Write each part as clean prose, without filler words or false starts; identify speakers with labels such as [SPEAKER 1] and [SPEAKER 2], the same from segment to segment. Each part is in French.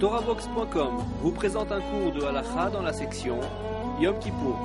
[SPEAKER 1] TorahBox.com vous présente un cours de halakha dans la section Yom Kippour.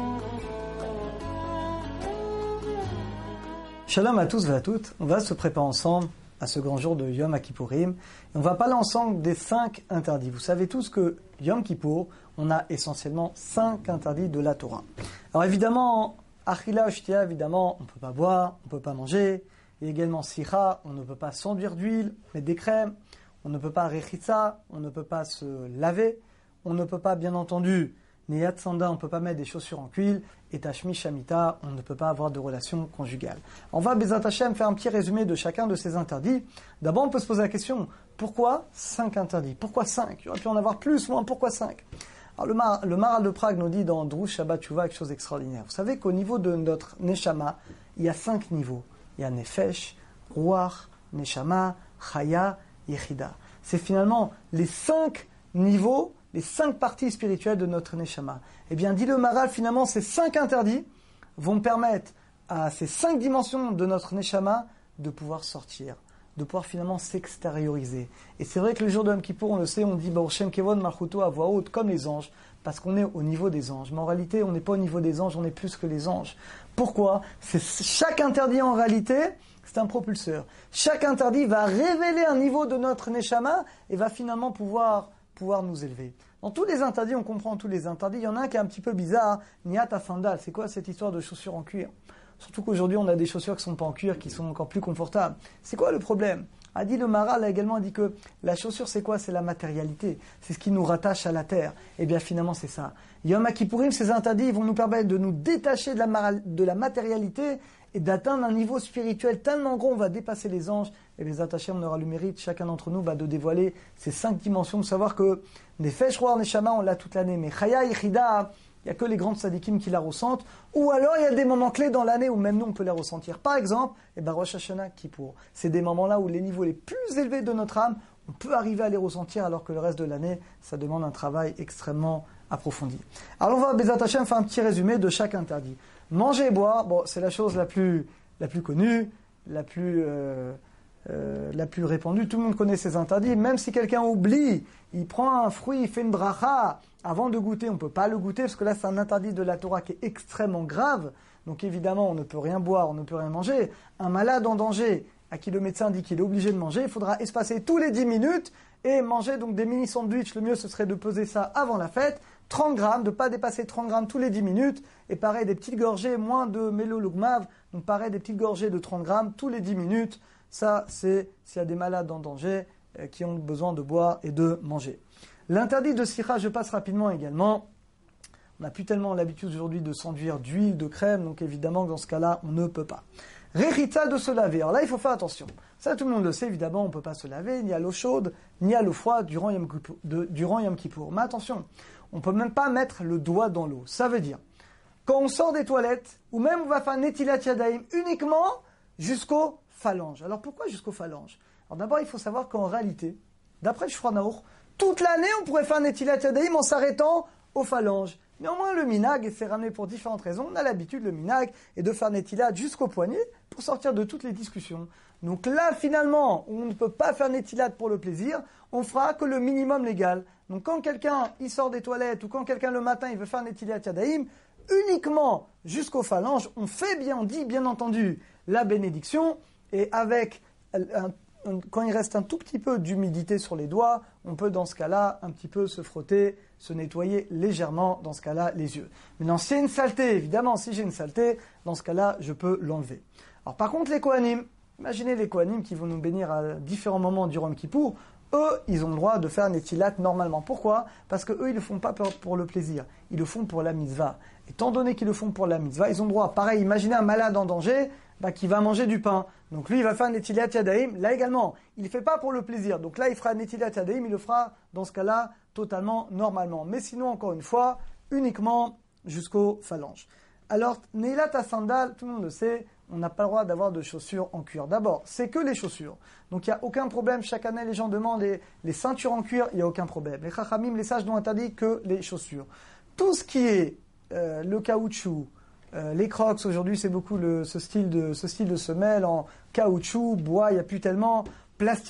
[SPEAKER 2] Shalom à tous et à toutes. On va se préparer ensemble à ce grand jour de Yom Kippourim. Et on va parler ensemble des 5 interdits. Vous savez tous que Yom Kippour, on a essentiellement 5 interdits de la Torah. Alors évidemment, Achila Shtia, évidemment, on ne peut pas boire, on ne peut pas manger. Il y a également Sicha, on ne peut pas s'enduire d'huile, mettre des crèmes. On ne peut pas rechitza, on ne peut pas se laver. On ne peut pas, bien entendu, Neyat Sanda, on ne peut pas mettre des chaussures en cuir. Et Tashmi Shamita, on ne peut pas avoir de relations conjugales. On va, Bezat Hashem, faire un petit résumé de chacun de ces interdits. D'abord, on peut se poser la question, pourquoi 5 interdits? Pourquoi 5? Il aurait pu en avoir plus, moins, pourquoi 5? Alors, le Maharal de Prague nous dit dans Drush Shabbat Tshuva quelque chose d'extraordinaire. Vous savez qu'au niveau de notre Neshama, il y a 5 niveaux. Il y a Nefesh, Ruach, Neshama, Chaya, Yechida. C'est finalement les 5 niveaux, les 5 parties spirituelles de notre Neshama. Eh bien, dit le Maharal, finalement, ces 5 interdits vont permettre à ces 5 dimensions de notre Neshama de pouvoir sortir, de pouvoir finalement s'extérioriser. Et c'est vrai que le jour de Yom Kippour, on le sait, on dit Baruch Shem Kevod Malchuto à voix haute, comme les anges, parce qu'on est au niveau des anges. Mais en réalité, on n'est pas au niveau des anges, on est plus que les anges. Pourquoi? Chaque interdit, en réalité, c'est un propulseur. Chaque interdit va révéler un niveau de notre Neshama et va finalement pouvoir nous élever. Dans tous les interdits, on comprend tous les interdits. Il y en a un qui est un petit peu bizarre. Niyata sandal, c'est quoi cette histoire de chaussures en cuir? Surtout qu'aujourd'hui, on a des chaussures qui ne sont pas en cuir, qui sont encore plus confortables. C'est quoi le problème? A dit le Maharal, a également dit que la chaussure, c'est quoi? C'est la matérialité. C'est ce qui nous rattache à la terre. Et bien finalement, c'est ça. Yom Kippourim, ces interdits, ils vont nous permettre de nous détacher de la matérialité et d'atteindre un niveau spirituel tellement gros, on va dépasser les anges. Et les attachés, on aura le mérite, chacun d'entre nous, de dévoiler ces 5 dimensions, de savoir que Nefesh, Ruach, Neshama, on l'a toute l'année. Mais Chaya, Yechida, il n'y a que les grandes sadikim qui la ressentent. Ou alors, il y a des moments clés dans l'année où même nous, on peut les ressentir. Par exemple, Rosh Hashanah, Kippour. C'est des moments-là où les niveaux les plus élevés de notre âme, on peut arriver à les ressentir, alors que le reste de l'année, ça demande un travail extrêmement approfondi. Alors, on va, Bezat Hashem, faire un petit résumé de chaque interdit. Manger et boire, bon, c'est la chose la plus connue, la plus répandue. Tout le monde connaît ces interdits. Même si quelqu'un oublie, il prend un fruit, il fait une bracha, avant de goûter, on ne peut pas le goûter, parce que là, c'est un interdit de la Torah qui est extrêmement grave. Donc évidemment, on ne peut rien boire, on ne peut rien manger. Un malade en danger, à qui le médecin dit qu'il est obligé de manger, il faudra espacer tous les 10 minutes et manger donc des mini sandwichs. Le mieux, ce serait de peser ça avant la fête. 30 grammes, de ne pas dépasser 30 grammes tous les 10 minutes. Et pareil, des petites gorgées, moins de mélolugmav. Donc pareil, des petites gorgées de 30 grammes tous les 10 minutes. Ça, c'est s'il y a des malades en danger qui ont besoin de boire et de manger. L'interdit de Sicha, je passe rapidement également. On n'a plus tellement l'habitude aujourd'hui de s'enduire d'huile, de crème. Donc évidemment, dans ce cas-là, on ne peut pas. Rechitza, de se laver. Alors là, il faut faire attention. Ça, tout le monde le sait, évidemment, on ne peut pas se laver, ni à l'eau chaude, ni à l'eau froide durant Yom Kippour. Mais attention, on ne peut même pas mettre le doigt dans l'eau. Ça veut dire, quand on sort des toilettes, ou même on va faire Netilat Yadayim, uniquement jusqu'aux phalanges. Alors pourquoi jusqu'aux phalanges? Alors d'abord, il faut savoir qu'en réalité, d'après le Shulchan Aruch, toute l'année, on pourrait faire Netilat Yadayim en s'arrêtant aux phalanges. Néanmoins, le minag, et c'est ramené pour différentes raisons, on a l'habitude, le minag, est de faire Netilat jusqu'au poignet pour sortir de toutes les discussions. Donc là, finalement, on ne peut pas faire Netilat pour le plaisir, on fera que le minimum légal. Donc quand quelqu'un, il sort des toilettes, ou quand quelqu'un le matin, il veut faire Netilat Yadayim, uniquement jusqu'aux phalanges, on dit bien entendu la bénédiction, et avec quand il reste un tout petit peu d'humidité sur les doigts, on peut dans ce cas-là un petit peu se frotter, se nettoyer légèrement, dans ce cas-là, les yeux. Maintenant, s'il y a une saleté, évidemment, si j'ai une saleté, dans ce cas-là, je peux l'enlever. Alors par contre, les Kohanim, imaginez les Kohanim qui vont nous bénir à différents moments durant Yom Kippour, eux, ils ont le droit de faire Netilat normalement. Pourquoi? Parce que eux, ils le font pas pour le plaisir, ils le font pour la mitzvah. Étant donné qu'ils le font pour la mitzvah, ils ont le droit. Pareil, imaginez un malade en danger, qui va manger du pain. Donc lui, il va faire Netilat Yadayim. Là également, il ne fait pas pour le plaisir. Donc là, il fera Netilat Yadayim, il le fera dans ce cas-là totalement normalement. Mais sinon, encore une fois, uniquement jusqu'aux phalanges. Alors, Neilat Sandal, tout le monde le sait, on n'a pas le droit d'avoir de chaussures en cuir. D'abord, c'est que les chaussures. Donc il n'y a aucun problème. Chaque année, les gens demandent les ceintures en cuir, il n'y a aucun problème. Les Chachamim, les sages n'ont interdit que les chaussures. Tout ce qui est le caoutchouc, les Crocs, aujourd'hui, c'est beaucoup ce style de semelle en caoutchouc, bois, il n'y a plus tellement, plastique.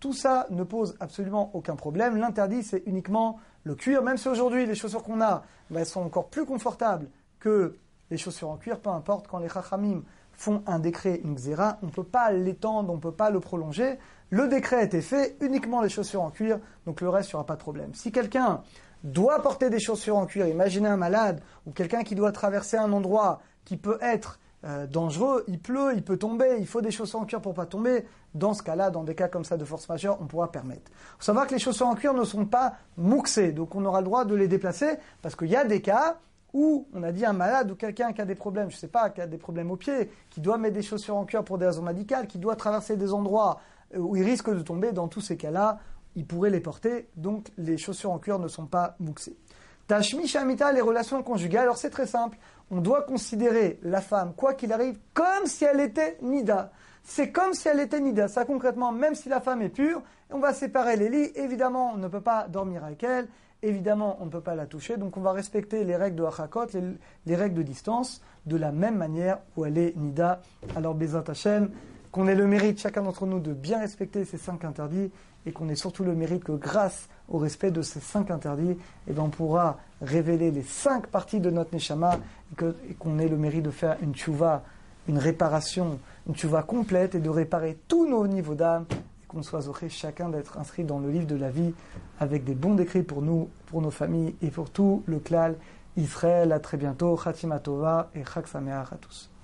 [SPEAKER 2] tout ça ne pose absolument aucun problème. L'interdit, c'est uniquement le cuir. Même si aujourd'hui, les chaussures qu'on a, elles sont encore plus confortables que les chaussures en cuir, peu importe, quand les chachamim font un décret, une xéra, on ne peut pas l'étendre, on ne peut pas le prolonger. Le décret a été fait, uniquement les chaussures en cuir, donc le reste, il n'y aura pas de problème. Si quelqu'un doit porter des chaussures en cuir, imaginez un malade ou quelqu'un qui doit traverser un endroit qui peut être dangereux, il pleut, il peut tomber, il faut des chaussures en cuir pour ne pas tomber. Dans ce cas-là, dans des cas comme ça de force majeure, on pourra permettre. Il faut savoir que les chaussures en cuir ne sont pas mouxées, donc on aura le droit de les déplacer, parce qu'il y a des cas où on a dit un malade ou quelqu'un qui a des problèmes, je ne sais pas, qui a des problèmes aux pieds, qui doit mettre des chaussures en cuir pour des raisons médicales, qui doit traverser des endroits où il risque de tomber, dans tous ces cas-là, il pourrait les porter, donc les chaussures en cuir ne sont pas mouxées. Tashmi Shamita, les relations conjugales, alors c'est très simple, on doit considérer la femme, quoi qu'il arrive, comme si elle était Nida. C'est comme si elle était Nida. Ça concrètement, même si la femme est pure, on va séparer les lits, évidemment on ne peut pas dormir avec elle, évidemment on ne peut pas la toucher, donc on va respecter les règles de Hachakot, les règles de distance, de la même manière où elle est Nida. Alors Bezat Hashem, qu'on ait le mérite, chacun d'entre nous, de bien respecter ces 5 interdits, et qu'on ait surtout le mérite que grâce au respect de ces 5 interdits, on pourra révéler les 5 parties de notre Neshama, et qu'on ait le mérite de faire une tchouva, une réparation, une tchouva complète, et de réparer tous nos niveaux d'âme, et qu'on soit zoché chacun d'être inscrit dans le livre de la vie, avec des bons décrets pour nous, pour nos familles, et pour tout le klal Israël. À très bientôt, Chatima Tova, et Chag Sameach à tous.